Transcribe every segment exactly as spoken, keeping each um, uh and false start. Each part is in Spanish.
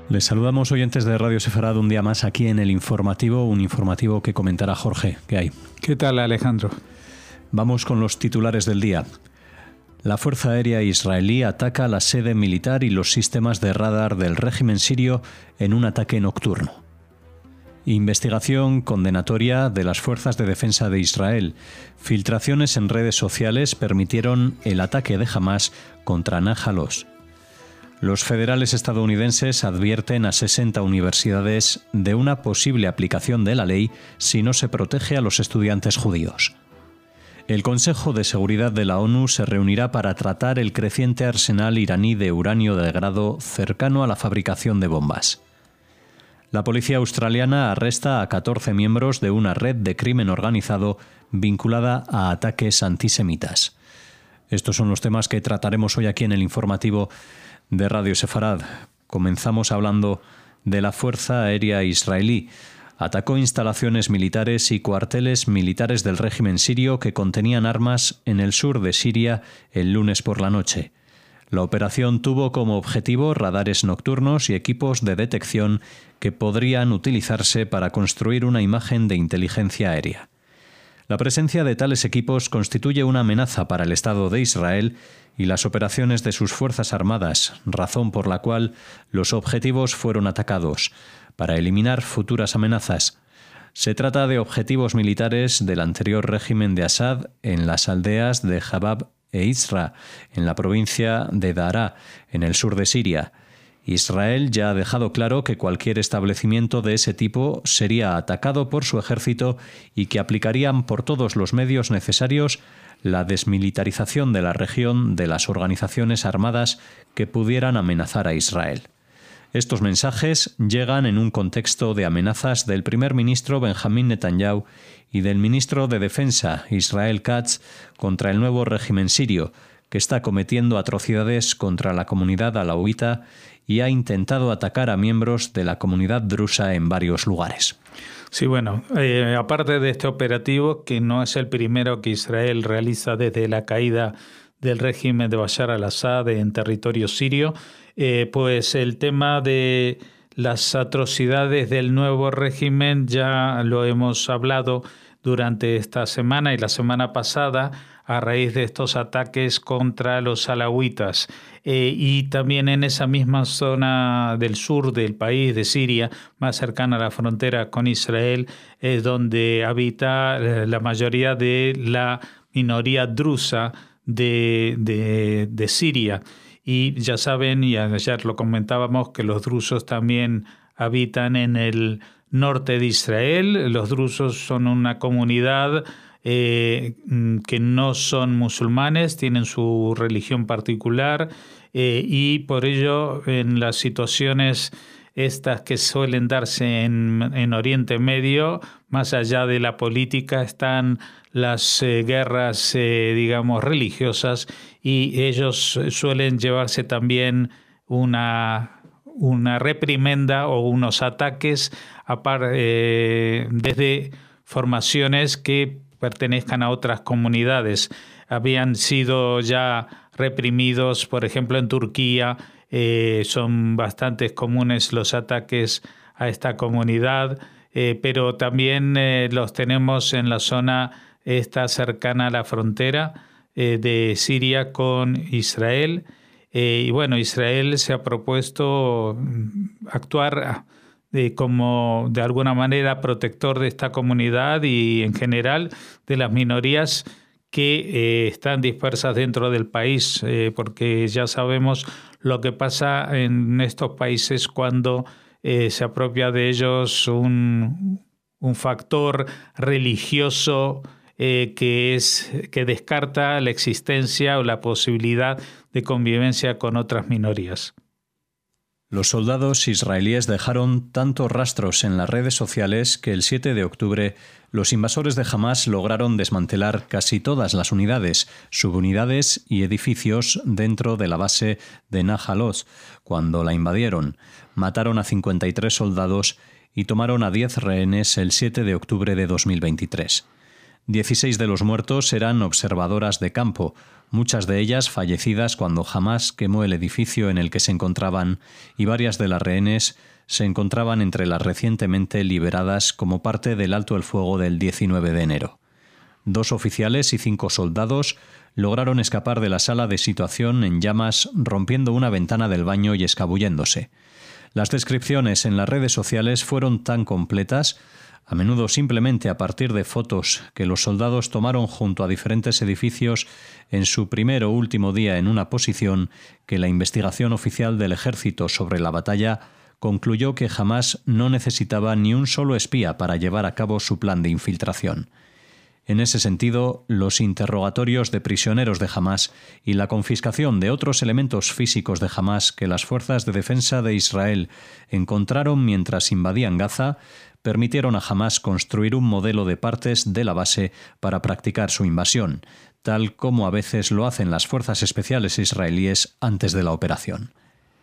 Les saludamos, oyentes de Radio Sefarad, un día más aquí en el informativo, un informativo que comentará Jorge. ¿Qué hay? ¿Qué tal, Alejandro? Vamos con los titulares del día. La Fuerza Aérea Israelí ataca la sede militar y los sistemas de radar del régimen sirio en un ataque nocturno. Investigación condenatoria de las Fuerzas de Defensa de Israel. Filtraciones en redes sociales permitieron el ataque de Hamás contra Najalos. Los federales estadounidenses advierten a sesenta universidades de una posible aplicación de la ley si no se protege a los estudiantes judíos. El Consejo de Seguridad de la ONU se reunirá para tratar el creciente arsenal iraní de uranio de grado cercano a la fabricación de bombas. La policía australiana arresta a catorce miembros de una red de crimen organizado vinculada a ataques antisemitas. Estos son los temas que trataremos hoy aquí en el informativo de Radio Sefarad. Comenzamos hablando de la Fuerza Aérea Israelí. Atacó instalaciones militares y cuarteles militares del régimen sirio que contenían armas en el sur de Siria el lunes por la noche. La operación tuvo como objetivo radares nocturnos y equipos de detección que podrían utilizarse para construir una imagen de inteligencia aérea. La presencia de tales equipos constituye una amenaza para el Estado de Israel y las operaciones de sus Fuerzas Armadas, razón por la cual los objetivos fueron atacados, para eliminar futuras amenazas. Se trata de objetivos militares del anterior régimen de Assad en las aldeas de Jabab e Isra, en la provincia de Daraa, en el sur de Siria. Israel ya ha dejado claro que cualquier establecimiento de ese tipo sería atacado por su ejército y que aplicarían por todos los medios necesarios la desmilitarización de la región de las organizaciones armadas que pudieran amenazar a Israel. Estos mensajes llegan en un contexto de amenazas del primer ministro Benjamín Netanyahu y del ministro de Defensa Israel Katz contra el nuevo régimen sirio, que está cometiendo atrocidades contra la comunidad alauita y ha intentado atacar a miembros de la comunidad drusa en varios lugares. Sí, bueno, eh, aparte de este operativo, que no es el primero que Israel realiza desde la caída del régimen de Bashar al-Assad en territorio sirio, eh, pues el tema de las atrocidades del nuevo régimen ya lo hemos hablado durante esta semana y la semana pasada a raíz de estos ataques contra los alauitas. Eh, y también en esa misma zona del sur del país, de Siria, más cercana a la frontera con Israel, es donde habita la mayoría de la minoría drusa de, de, de Siria. Y ya saben, y ayer lo comentábamos, que los drusos también habitan en el norte de Israel. Los drusos son una comunidad eh, que no son musulmanes, tienen su religión particular eh, y por ello en las situaciones estas que suelen darse en, en Oriente Medio, más allá de la política, están las eh, guerras, eh, digamos, religiosas, y ellos suelen llevarse también una, una reprimenda o unos ataques a par, eh, desde formaciones que pertenezcan a otras comunidades. Habían sido ya reprimidos, por ejemplo, en Turquía. Eh, son bastante comunes los ataques a esta comunidad, eh, pero también eh, los tenemos en la zona esta cercana a la frontera eh, de Siria con Israel. Eh, y bueno, Israel se ha propuesto actuar de, como de alguna manera protector de esta comunidad y en general de las minorías que eh, están dispersas dentro del país, eh, porque ya sabemos lo que pasa en estos países cuando eh, se apropia de ellos un, un factor religioso eh, que es que descarta la existencia o la posibilidad de convivencia con otras minorías. Los soldados israelíes dejaron tantos rastros en las redes sociales que el siete de octubre los invasores de Hamás lograron desmantelar casi todas las unidades, subunidades y edificios dentro de la base de Najalos. Cuando la invadieron, mataron a cincuenta y tres soldados y tomaron a diez rehenes el siete de octubre de dos mil veintitrés. dieciséis de los muertos eran observadoras de campo, muchas de ellas fallecidas cuando Hamás quemó el edificio en el que se encontraban, y varias de las rehenes se encontraban entre las recientemente liberadas como parte del alto el fuego del diecinueve de enero. Dos oficiales y cinco soldados lograron escapar de la sala de situación en llamas, rompiendo una ventana del baño y escabulléndose. Las descripciones en las redes sociales fueron tan completas, a menudo simplemente a partir de fotos que los soldados tomaron junto a diferentes edificios en su primer o último día en una posición, que la investigación oficial del ejército sobre la batalla concluyó que Hamás no necesitaba ni un solo espía para llevar a cabo su plan de infiltración. En ese sentido, los interrogatorios de prisioneros de Hamás y la confiscación de otros elementos físicos de Hamás que las fuerzas de defensa de Israel encontraron mientras invadían Gaza permitieron a Hamás construir un modelo de partes de la base para practicar su invasión, tal como a veces lo hacen las fuerzas especiales israelíes antes de la operación.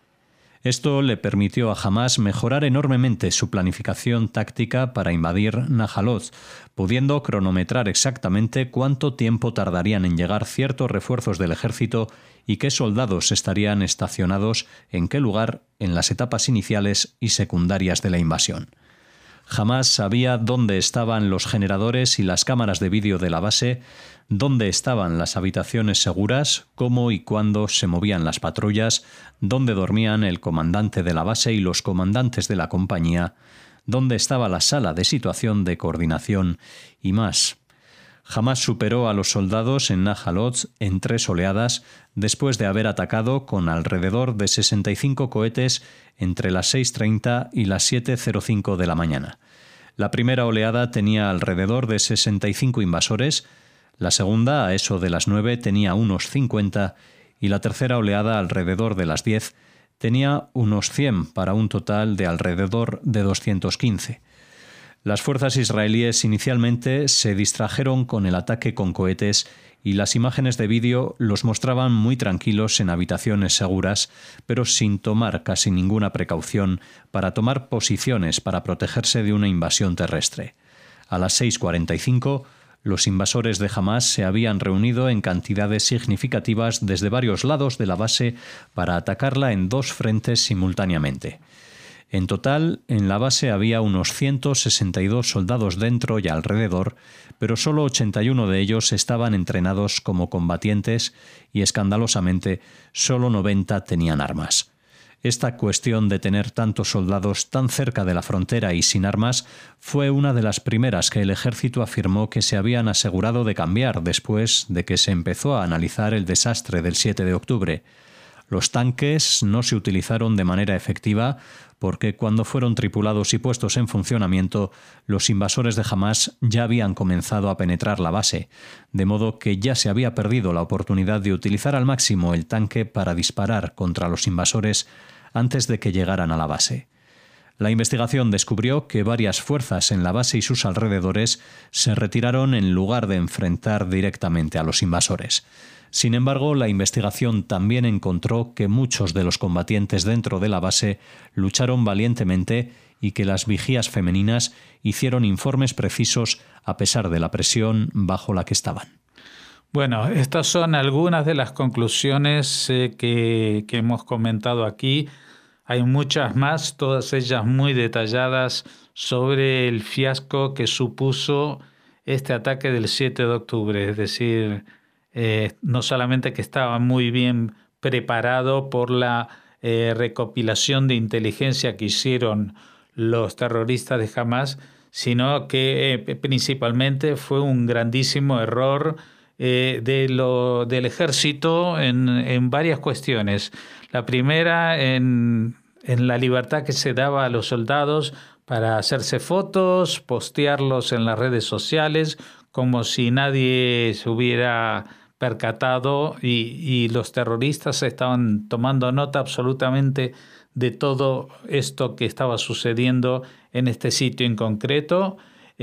Esto le permitió a Hamás mejorar enormemente su planificación táctica para invadir Najalot, pudiendo cronometrar exactamente cuánto tiempo tardarían en llegar ciertos refuerzos del ejército y qué soldados estarían estacionados en qué lugar en las etapas iniciales y secundarias de la invasión. Hamás sabía dónde estaban los generadores y las cámaras de vídeo de la base, dónde estaban las habitaciones seguras, cómo y cuándo se movían las patrullas, dónde dormían el comandante de la base y los comandantes de la compañía, dónde estaba la sala de situación de coordinación y más. Hamás superó a los soldados en Najalot en tres oleadas después de haber atacado con alrededor de sesenta y cinco cohetes entre las seis treinta y las siete cero cinco de la mañana. La primera oleada tenía alrededor de sesenta y cinco invasores, la segunda, a eso de las nueve, tenía unos cincuenta y la tercera oleada, alrededor de las diez, tenía unos cien para un total de alrededor de doscientos quince. Las fuerzas israelíes inicialmente se distrajeron con el ataque con cohetes y las imágenes de vídeo los mostraban muy tranquilos en habitaciones seguras, pero sin tomar casi ninguna precaución para tomar posiciones para protegerse de una invasión terrestre. A las seis cuarenta y cinco, los invasores de Hamás se habían reunido en cantidades significativas desde varios lados de la base para atacarla en dos frentes simultáneamente. En total, en la base había unos ciento sesenta y dos soldados dentro y alrededor, pero solo ochenta y uno de ellos estaban entrenados como combatientes y, escandalosamente, solo noventa tenían armas. Esta cuestión de tener tantos soldados tan cerca de la frontera y sin armas fue una de las primeras que el ejército afirmó que se habían asegurado de cambiar después de que se empezó a analizar el desastre del siete de octubre. Los tanques no se utilizaron de manera efectiva porque cuando fueron tripulados y puestos en funcionamiento, los invasores de Hamás ya habían comenzado a penetrar la base, de modo que ya se había perdido la oportunidad de utilizar al máximo el tanque para disparar contra los invasores antes de que llegaran a la base. La investigación descubrió que varias fuerzas en la base y sus alrededores se retiraron en lugar de enfrentar directamente a los invasores. Sin embargo, la investigación también encontró que muchos de los combatientes dentro de la base lucharon valientemente y que las vigías femeninas hicieron informes precisos a pesar de la presión bajo la que estaban. Bueno, estas son algunas de las conclusiones eh, que, que hemos comentado aquí. Hay muchas más, todas ellas muy detalladas, sobre el fiasco que supuso este ataque del siete de octubre, es decir, Eh, no solamente que estaba muy bien preparado por la eh, recopilación de inteligencia que hicieron los terroristas de Hamás, sino que eh, principalmente fue un grandísimo error eh, de lo, del ejército en, en varias cuestiones. La primera, en, en la libertad que se daba a los soldados para hacerse fotos, postearlos en las redes sociales, como si nadie se hubiera percatado y, y los terroristas estaban tomando nota absolutamente de todo esto que estaba sucediendo en este sitio en concreto.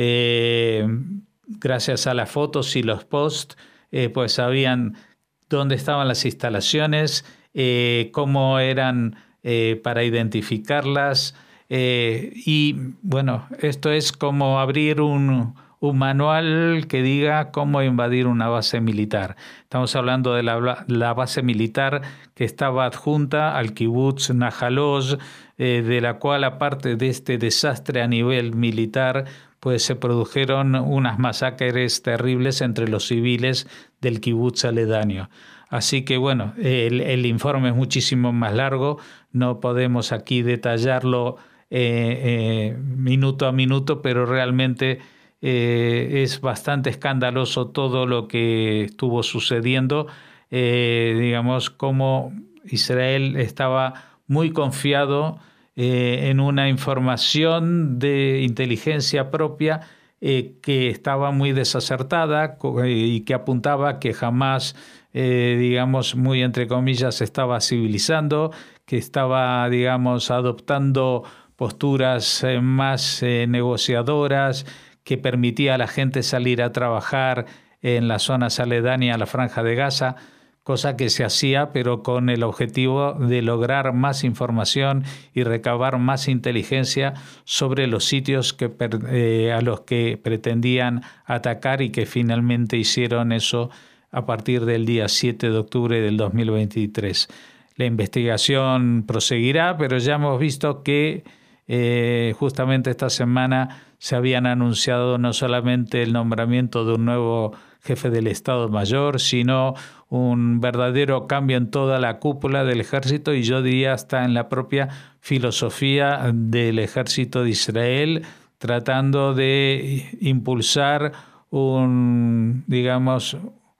Eh, gracias a las fotos y los posts, eh, pues sabían dónde estaban las instalaciones, eh, cómo eran eh, para identificarlas. Eh, y bueno, esto es como abrir un... un manual que diga cómo invadir una base militar. Estamos hablando de la, la base militar que estaba adjunta al kibutz Nahal Oz, eh, de la cual, aparte de este desastre a nivel militar, pues se produjeron unas masacres terribles entre los civiles del kibutz aledaño. Así que bueno, el, el informe es muchísimo más largo, no podemos aquí detallarlo eh, eh, minuto a minuto, pero realmente eh, es bastante escandaloso todo lo que estuvo sucediendo. Eh, digamos, cómo Israel estaba muy confiado eh, en una información de inteligencia propia eh, que estaba muy desacertada y que apuntaba que jamás, eh, digamos, muy entre comillas, estaba civilizando, que estaba, digamos, adoptando posturas eh, más eh, negociadoras, que permitía a la gente salir a trabajar en las zonas aledañas a la Franja de Gaza, cosa que se hacía pero con el objetivo de lograr más información y recabar más inteligencia sobre los sitios que, eh, a los que pretendían atacar y que finalmente hicieron eso a partir del día siete de octubre del dos mil veintitrés. La investigación proseguirá, pero ya hemos visto que eh, justamente esta semana se habían anunciado no solamente el nombramiento de un nuevo jefe del Estado Mayor, sino un verdadero cambio en toda la cúpula del ejército y yo diría hasta en la propia filosofía del ejército de Israel, tratando de impulsar un, digamos,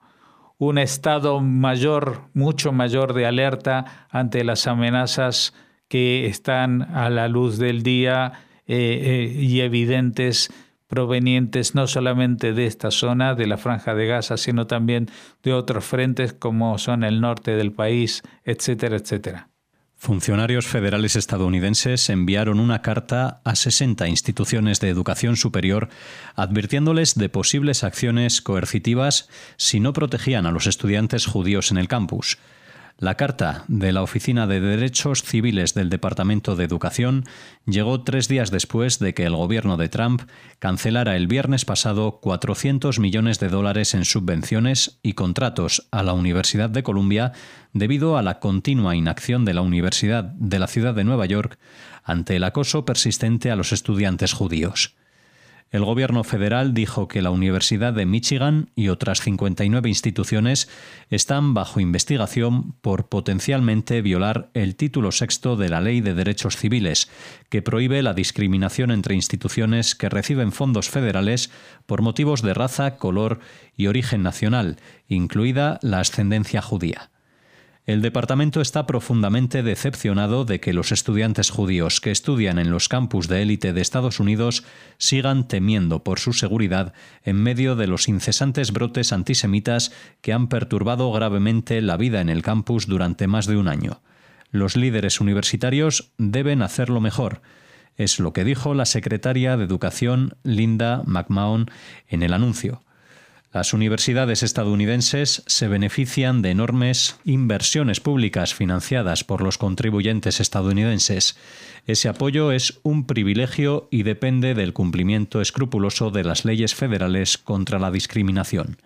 un estado mayor, mucho mayor de alerta ante las amenazas que están a la luz del día eh, eh, y evidentes, provenientes no solamente de esta zona, de la Franja de Gaza, sino también de otros frentes como son el norte del país, etcétera, etcétera. Funcionarios federales estadounidenses enviaron una carta a sesenta instituciones de educación superior advirtiéndoles de posibles acciones coercitivas si no protegían a los estudiantes judíos en el campus. La carta de la Oficina de Derechos Civiles del Departamento de Educación llegó tres días después de que el gobierno de Trump cancelara el viernes pasado cuatrocientos millones de dólares en subvenciones y contratos a la Universidad de Columbia debido a la continua inacción de la Universidad de la Ciudad de Nueva York ante el acoso persistente a los estudiantes judíos. El gobierno federal dijo que la Universidad de Michigan y otras cincuenta y nueve instituciones están bajo investigación por potencialmente violar el título sexto de la Ley de Derechos Civiles, que prohíbe la discriminación entre instituciones que reciben fondos federales por motivos de raza, color y origen nacional, incluida la ascendencia judía. El departamento está profundamente decepcionado de que los estudiantes judíos que estudian en los campus de élite de Estados Unidos sigan temiendo por su seguridad en medio de los incesantes brotes antisemitas que han perturbado gravemente la vida en el campus durante más de un año. Los líderes universitarios deben hacerlo mejor. Es lo que dijo la secretaria de Educación, Linda McMahon, en el anuncio. Las universidades estadounidenses se benefician de enormes inversiones públicas financiadas por los contribuyentes estadounidenses. Ese apoyo es un privilegio y depende del cumplimiento escrupuloso de las leyes federales contra la discriminación.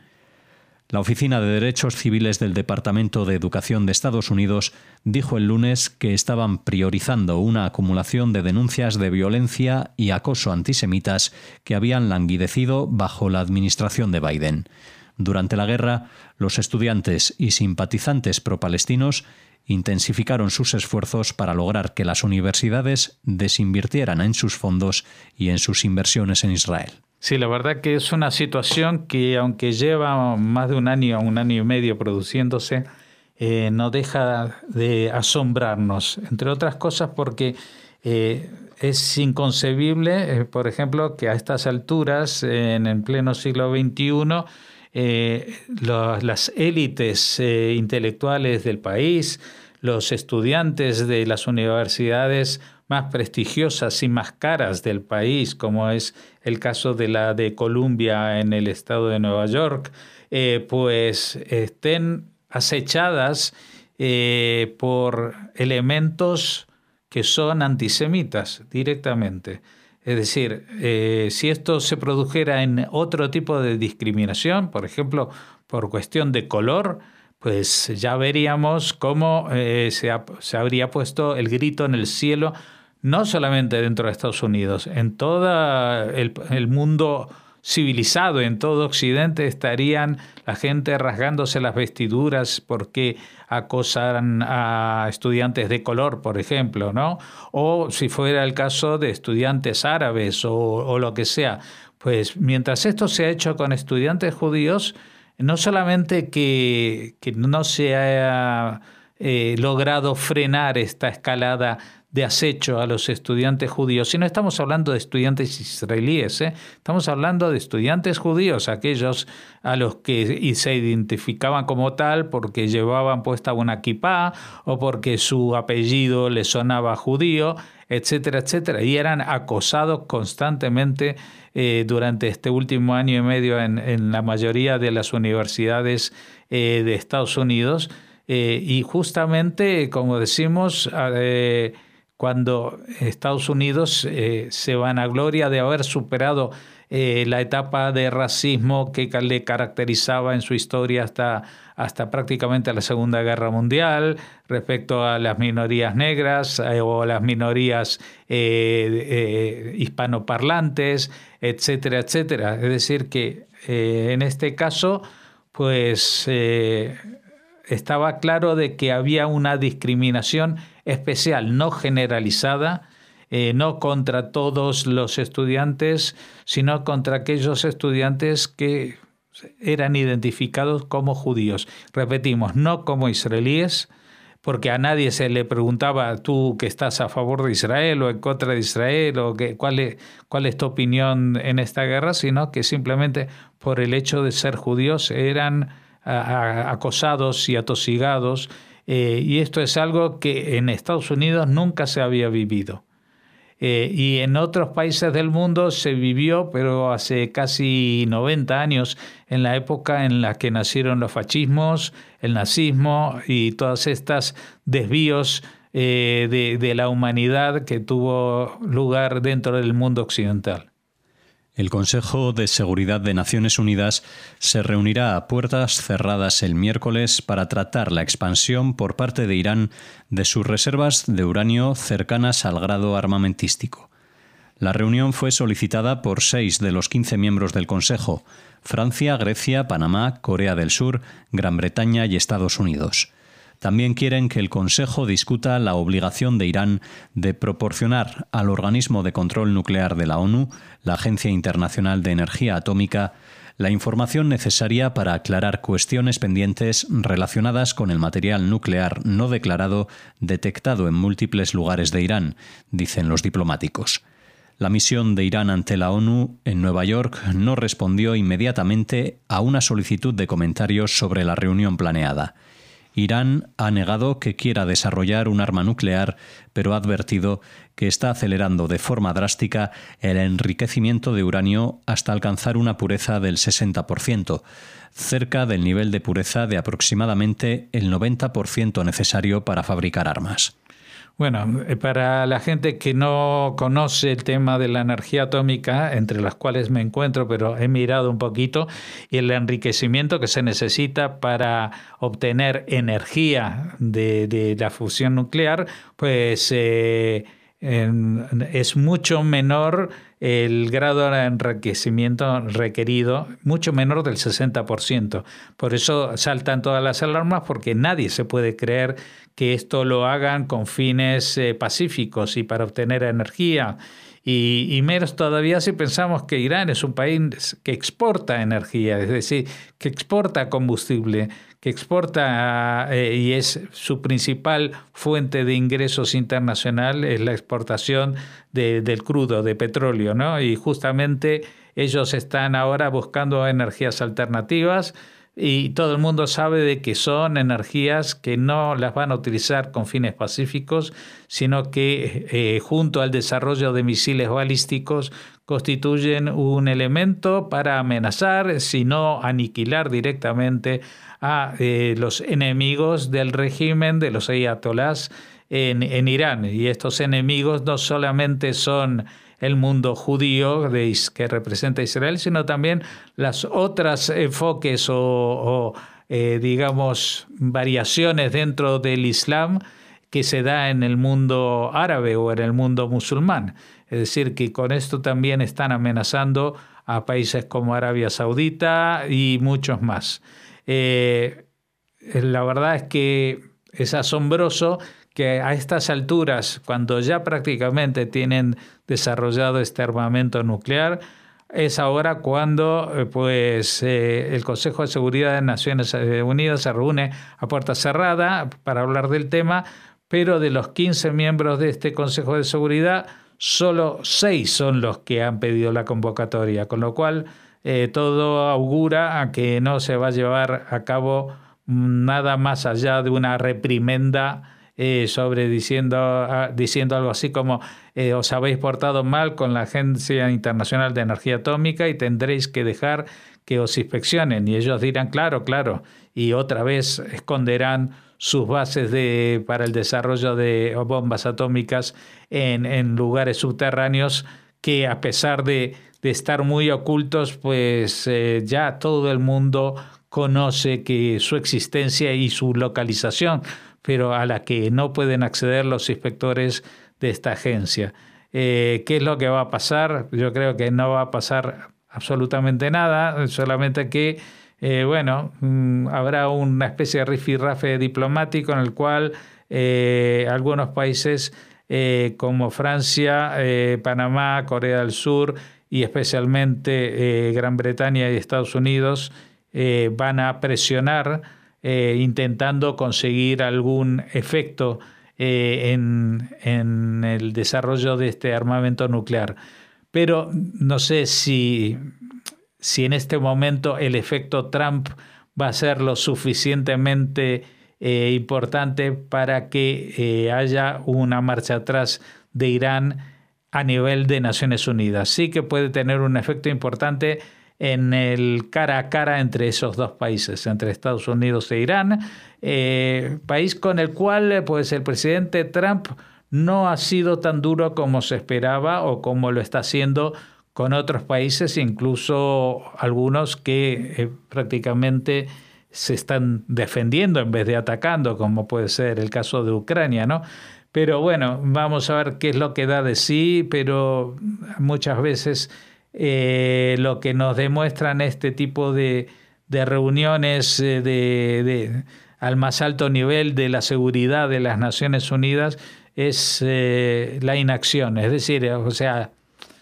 La Oficina de Derechos Civiles del Departamento de Educación de Estados Unidos dijo el lunes que estaban priorizando una acumulación de denuncias de violencia y acoso antisemitas que habían languidecido bajo la administración de Biden. Durante la guerra, los estudiantes y simpatizantes pro-palestinos intensificaron sus esfuerzos para lograr que las universidades desinvirtieran en sus fondos y en sus inversiones en Israel. Sí, la verdad que es una situación que, aunque lleva más de un año, un año y medio produciéndose, eh, no deja de asombrarnos, entre otras cosas porque eh, es inconcebible, eh, por ejemplo, que a estas alturas, eh, en el pleno siglo veintiuno, eh, lo, las élites eh, intelectuales del país, los estudiantes de las universidades más prestigiosas y más caras del país, como es el caso de la de Columbia en el estado de Nueva York, eh, pues estén acechadas eh, por elementos que son antisemitas directamente. Es Es decir, eh, si esto se produjera en otro tipo de discriminación, por ejemplo, por cuestión de color, pues ya veríamos cómo eh, se, ha, se habría puesto el grito en el cielo, no solamente dentro de Estados Unidos, en todo el, el mundo civilizado, en todo Occidente estarían la gente rasgándose las vestiduras porque acosan a estudiantes de color, por ejemplo, ¿no? O si fuera el caso de estudiantes árabes o, o lo que sea. Pues mientras esto se ha hecho con estudiantes judíos, no solamente que, que no se ha eh, logrado frenar esta escalada de acecho a los estudiantes judíos, sino estamos hablando de estudiantes israelíes, ¿eh? Estamos hablando de estudiantes judíos, aquellos a los que se identificaban como tal porque llevaban puesta una kipá o porque su apellido les sonaba judío, etcétera, etcétera, y eran acosados constantemente eh, durante este último año y medio en, en la mayoría de las universidades eh, de Estados Unidos, eh, y justamente, como decimos, eh, cuando Estados Unidos eh, se vanagloria de haber superado eh, la etapa de racismo que le caracterizaba en su historia hasta, hasta prácticamente la Segunda Guerra Mundial, respecto a las minorías negras eh, o las minorías eh, eh, hispanoparlantes, etcétera, etcétera. Es decir, que eh, en este caso, pues eh, estaba claro de que había una discriminación especial, no generalizada, eh, no contra todos los estudiantes, sino contra aquellos estudiantes que eran identificados como judíos. Repetimos, no como israelíes, porque a nadie se le preguntaba, tú que estás a favor de Israel o en contra de Israel, o que, cuál es, cuál es tu opinión en esta guerra, sino que simplemente por el hecho de ser judíos eran a, a, acosados y atosigados. Eh, y esto es algo que en Estados Unidos nunca se había vivido. Eh, y en otros países del mundo se vivió, pero hace casi noventa años, en la época en la que nacieron los fascismos, el nazismo y todas estas desvíos eh, de, de la humanidad que tuvo lugar dentro del mundo occidental. El Consejo de Seguridad de Naciones Unidas se reunirá a puertas cerradas el miércoles para tratar la expansión por parte de Irán de sus reservas de uranio cercanas al grado armamentístico. La reunión fue solicitada por seis de los quince miembros del Consejo: Francia, Grecia, Panamá, Corea del Sur, Gran Bretaña y Estados Unidos. También quieren que el Consejo discuta la obligación de Irán de proporcionar al organismo de control nuclear de la ONU, la Agencia Internacional de Energía Atómica, la información necesaria para aclarar cuestiones pendientes relacionadas con el material nuclear no declarado detectado en múltiples lugares de Irán, dicen los diplomáticos. La misión de Irán ante la ONU en Nueva York no respondió inmediatamente a una solicitud de comentarios sobre la reunión planeada. Irán ha negado que quiera desarrollar un arma nuclear, pero ha advertido que está acelerando de forma drástica el enriquecimiento de uranio hasta alcanzar una pureza del sesenta por ciento, cerca del nivel de pureza de aproximadamente el noventa por ciento necesario para fabricar armas. Bueno, para la gente que no conoce el tema de la energía atómica, entre las cuales me encuentro, pero he mirado un poquito, y el enriquecimiento que se necesita para obtener energía de, de la fusión nuclear, pues eh, en, es mucho menor el grado de enriquecimiento requerido, mucho menor del sesenta por ciento. Por eso saltan todas las alarmas, porque nadie se puede creer que esto lo hagan con fines eh, pacíficos y para obtener energía. Y, y menos todavía si pensamos que Irán es un país que exporta energía, es decir, que exporta combustible, que exporta eh, y es su principal fuente de ingresos internacional, es la exportación de, del crudo, de petróleo, ¿no? Y justamente ellos están ahora buscando energías alternativas, y todo el mundo sabe de que son energías que no las van a utilizar con fines pacíficos, sino que eh, junto al desarrollo de misiles balísticos constituyen un elemento para amenazar, si no aniquilar directamente a eh, los enemigos del régimen de los ayatolás en, en Irán. Y estos enemigos no solamente son el mundo judío de, que representa a Israel, sino también las otras enfoques o, o eh, digamos, variaciones dentro del Islam que se da en el mundo árabe o en el mundo musulmán. Es decir, que con esto también están amenazando a países como Arabia Saudita y muchos más. Eh, la verdad es que es asombroso que a estas alturas, cuando ya prácticamente tienen desarrollado este armamento nuclear, es ahora cuando pues, eh, el Consejo de Seguridad de Naciones Unidas se reúne a puerta cerrada para hablar del tema, pero de los quince miembros de este Consejo de Seguridad, solo seis son los que han pedido la convocatoria, con lo cual eh, todo augura a que no se va a llevar a cabo nada más allá de una reprimenda eh, sobre diciendo, ah, diciendo algo así como eh, os habéis portado mal con la Agencia Internacional de Energía Atómica y tendréis que dejar que os inspeccionen. Y ellos dirán, claro, claro, y otra vez esconderán sus bases de, para el desarrollo de bombas atómicas en, en lugares subterráneos que, a pesar de, de estar muy ocultos, pues eh, ya todo el mundo conoce que su existencia y su localización, pero a la que no pueden acceder los inspectores de esta agencia. Eh, ¿Qué es lo que va a pasar? Yo creo que no va a pasar absolutamente nada, solamente que Eh, bueno, mmm, habrá una especie de rifirrafe diplomático en el cual eh, algunos países eh, como Francia, eh, Panamá, Corea del Sur y especialmente eh, Gran Bretaña y Estados Unidos eh, van a presionar eh, intentando conseguir algún efecto eh, en, en el desarrollo de este armamento nuclear. Pero no sé si... si en este momento el efecto Trump va a ser lo suficientemente eh, importante para que eh, haya una marcha atrás de Irán a nivel de Naciones Unidas. Sí que puede tener un efecto importante en el cara a cara entre esos dos países, entre Estados Unidos e Irán, eh, país con el cual pues, el presidente Trump no ha sido tan duro como se esperaba o como lo está haciendo con otros países, incluso algunos que eh, prácticamente se están defendiendo en vez de atacando, como puede ser el caso de Ucrania, ¿no? Pero bueno, vamos a ver qué es lo que da de sí, pero muchas veces eh, lo que nos demuestran este tipo de, de reuniones eh, de, de, al más alto nivel de la seguridad de las Naciones Unidas es eh, la inacción, es decir, o sea,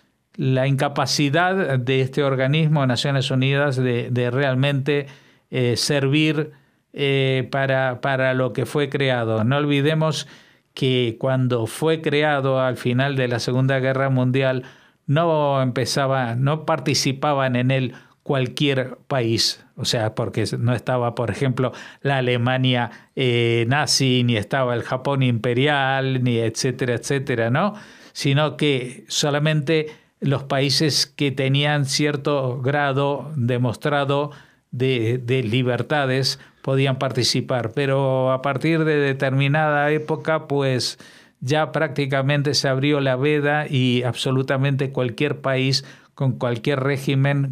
la incapacidad de este organismo de Naciones Unidas de, de realmente eh, servir eh, para, para lo que fue creado. No olvidemos que cuando fue creado al final de la Segunda Guerra Mundial no empezaba, no participaban en él cualquier país, o sea, porque no estaba, por ejemplo, la Alemania eh, nazi, ni estaba el Japón imperial, ni etcétera, etcétera, ¿no? Sino que solamente los países que tenían cierto grado demostrado de, de libertades podían participar, pero a partir de determinada época pues ya prácticamente se abrió la veda y absolutamente cualquier país con cualquier régimen,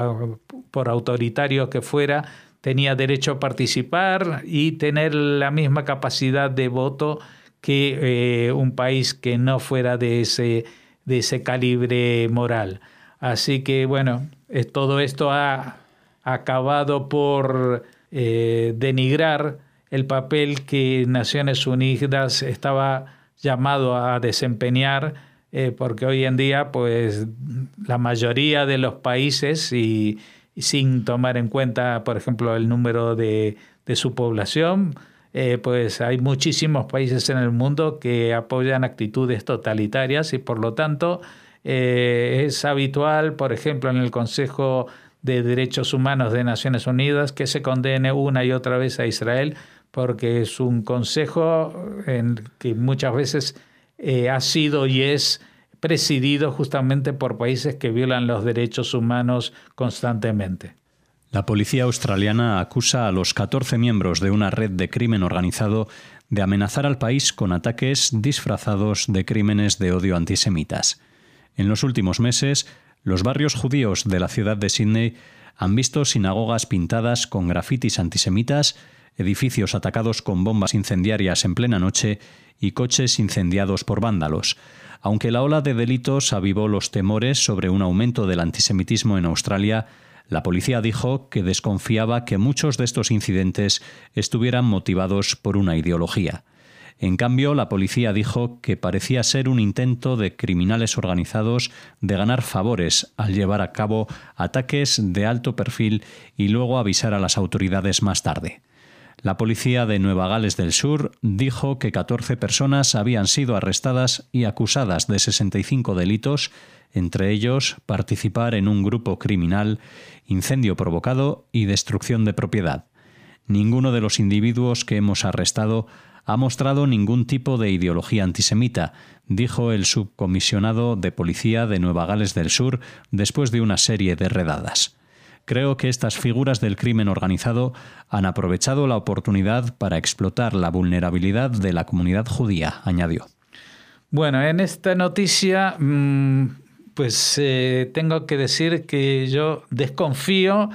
por autoritario que fuera, tenía derecho a participar y tener la misma capacidad de voto que eh, un país que no fuera de ese de ese calibre moral. Así que, bueno, es, todo esto ha acabado por eh, denigrar el papel que Naciones Unidas estaba llamado a desempeñar, eh, porque hoy en día, pues, la mayoría de los países, y, y sin tomar en cuenta, por ejemplo, el número de, de su población, Eh, pues hay muchísimos países en el mundo que apoyan actitudes totalitarias y por lo tanto eh, es habitual, por ejemplo, en el Consejo de Derechos Humanos de Naciones Unidas que se condene una y otra vez a Israel porque es un consejo en que muchas veces eh, ha sido y es presidido justamente por países que violan los derechos humanos constantemente. La policía australiana acusa a los catorce miembros de una red de crimen organizado de amenazar al país con ataques disfrazados de crímenes de odio antisemitas. En los últimos meses, los barrios judíos de la ciudad de Sídney han visto sinagogas pintadas con grafitis antisemitas, edificios atacados con bombas incendiarias en plena noche y coches incendiados por vándalos. Aunque la ola de delitos avivó los temores sobre un aumento del antisemitismo en Australia, la policía dijo que desconfiaba que muchos de estos incidentes estuvieran motivados por una ideología. En cambio, la policía dijo que parecía ser un intento de criminales organizados de ganar favores al llevar a cabo ataques de alto perfil y luego avisar a las autoridades más tarde. La policía de Nueva Gales del Sur dijo que catorce personas habían sido arrestadas y acusadas de sesenta y cinco delitos, entre ellos participar en un grupo criminal, incendio provocado y destrucción de propiedad. Ninguno de los individuos que hemos arrestado ha mostrado ningún tipo de ideología antisemita, dijo el subcomisionado de policía de Nueva Gales del Sur después de una serie de redadas. Creo que estas figuras del crimen organizado han aprovechado la oportunidad para explotar la vulnerabilidad de la comunidad judía, añadió. Bueno, en esta noticia, pues eh, tengo que decir que yo desconfío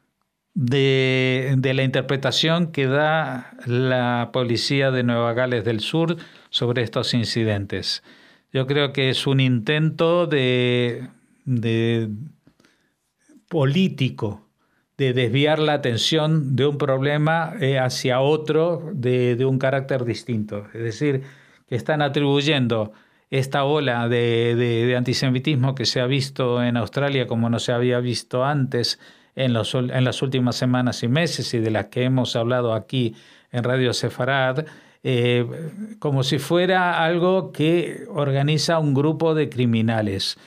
de, de la interpretación que da la policía de Nueva Gales del Sur sobre estos incidentes. Yo creo que es un intento de, de político de desviar la atención de un problema eh, hacia otro de, de un carácter distinto. Es decir, que están atribuyendo esta ola de, de, de antisemitismo que se ha visto en Australia como no se había visto antes en, los, en las últimas semanas y meses y de las que hemos hablado aquí en Radio Sefarad, eh, como si fuera algo que organiza un grupo de criminales.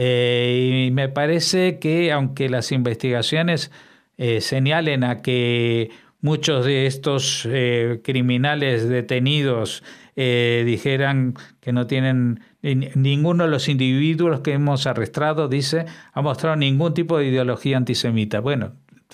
Eh, y me parece que aunque las investigaciones eh, señalen a que muchos de estos eh, criminales detenidos eh, dijeran que no tienen, ninguno de los individuos que hemos arrestado, dice, ha mostrado ningún tipo de ideología antisemita. Bueno,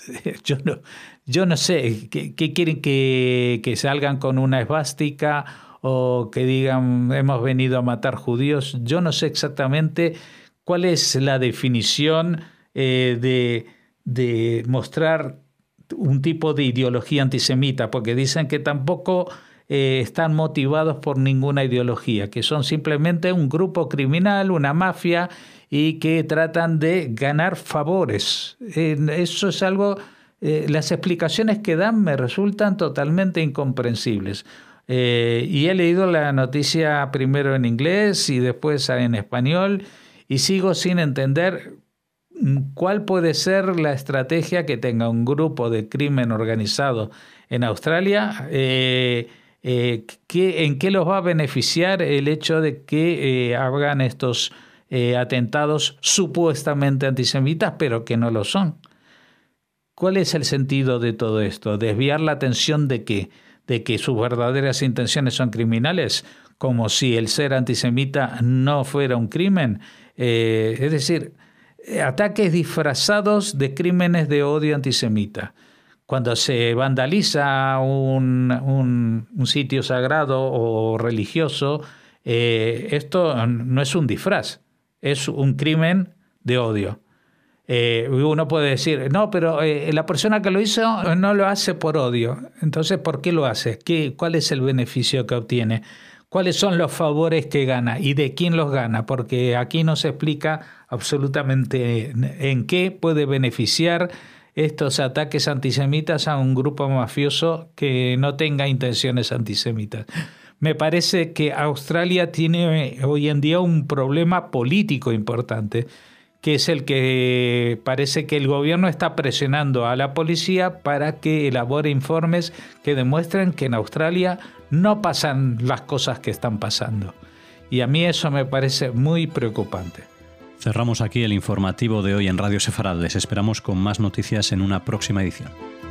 yo no, yo no sé, ¿qué, qué quieren que, que salgan con una esvástica o que digan hemos venido a matar judíos? Yo no sé exactamente cuál es la definición eh, de, de mostrar un tipo de ideología antisemita, porque dicen que tampoco eh, están motivados por ninguna ideología, que son simplemente un grupo criminal, una mafia, y que tratan de ganar favores. Eh, eso es algo, eh, las explicaciones que dan me resultan totalmente incomprensibles. Eh, y he leído la noticia primero en inglés y después en español, y sigo sin entender cuál puede ser la estrategia que tenga un grupo de crimen organizado en Australia, eh, eh, que, en qué los va a beneficiar el hecho de que eh, hagan estos eh, atentados supuestamente antisemitas, pero que no lo son. ¿Cuál es el sentido de todo esto? ¿Desviar la atención de qué? ¿De que sus verdaderas intenciones son criminales? Como si el ser antisemita no fuera un crimen. Eh, es decir, ataques disfrazados de crímenes de odio antisemita. Cuando se vandaliza un, un, un sitio sagrado o religioso, eh, esto no es un disfraz, es un crimen de odio. Eh, uno puede decir, no, pero eh, la persona que lo hizo no lo hace por odio. Entonces, ¿por qué lo hace? ¿Qué, ¿Cuál es el beneficio que obtiene? ¿Cuáles son los favores que gana y de quién los gana? Porque aquí no se explica absolutamente en qué puede beneficiar estos ataques antisemitas a un grupo mafioso que no tenga intenciones antisemitas. Me parece que Australia tiene hoy en día un problema político importante, que es el que parece que el gobierno está presionando a la policía para que elabore informes que demuestren que en Australia no pasan las cosas que están pasando. Y a mí eso me parece muy preocupante. Cerramos aquí el informativo de hoy en Radio Sefarad. Les esperamos con más noticias en una próxima edición.